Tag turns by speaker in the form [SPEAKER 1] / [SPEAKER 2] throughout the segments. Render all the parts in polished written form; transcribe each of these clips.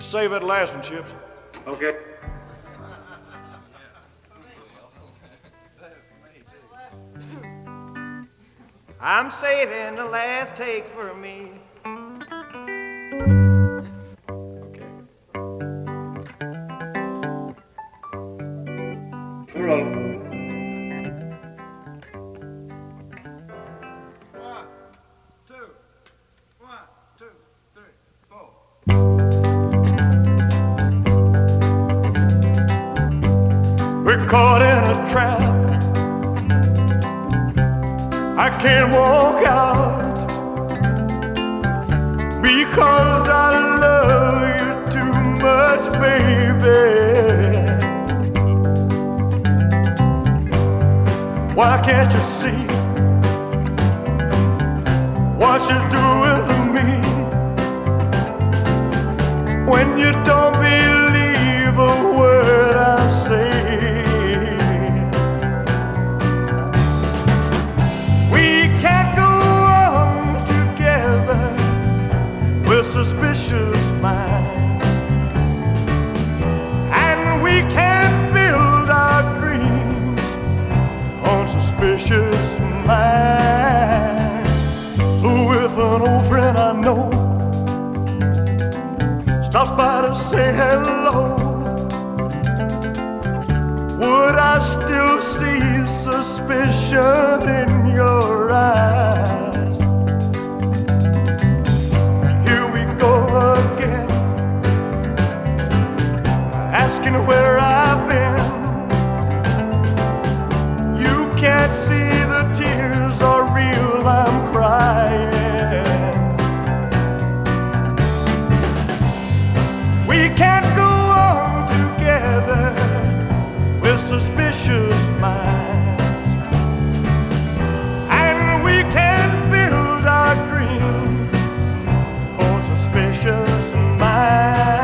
[SPEAKER 1] Let's save that last one, Chips.
[SPEAKER 2] Okay.
[SPEAKER 3] I'm saving the last take for me.
[SPEAKER 1] Okay.
[SPEAKER 2] We're rolling.
[SPEAKER 4] One, two, three, four.
[SPEAKER 1] We're caught in a trap. I can't walk out because I love you too much, baby. Why can't you see what you're doing to me when you don't believe a word I say? Suspicious minds, and we can't build our dreams on suspicious minds. So if an old friend I know stops by to say hello, would I still see suspicion in your eyes? Asking where I've been. You can't see the tears are real, I'm crying. We can't go on together with suspicious minds, and we can't build our dreams on suspicious minds.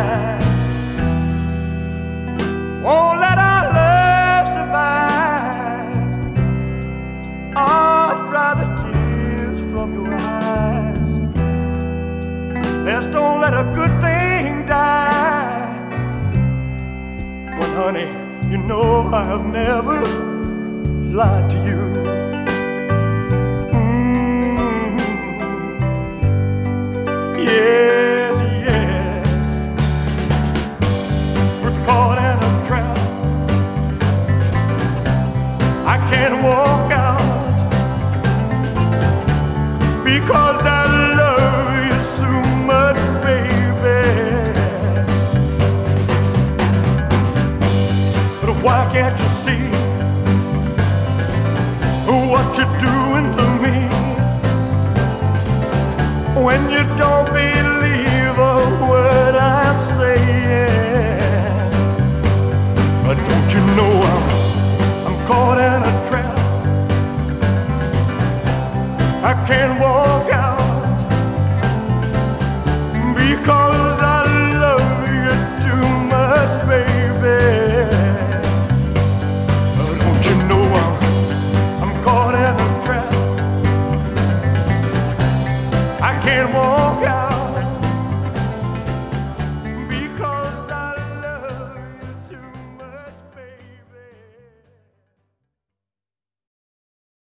[SPEAKER 1] Won't let our love survive. Oh, dry the tears from your eyes. Let's don't let a good thing die. Well, honey, you know I have never lied to you. Yes, yes. We're caught in a trap. I can't walk out because I love you so much, baby. But why can't you see what you're doing to me when you don't believe a word I'm saying? But don't you know I'm caught in a trap? I can't walk out because I love you too much, baby. But don't you know I'm caught in a trap? I can't walk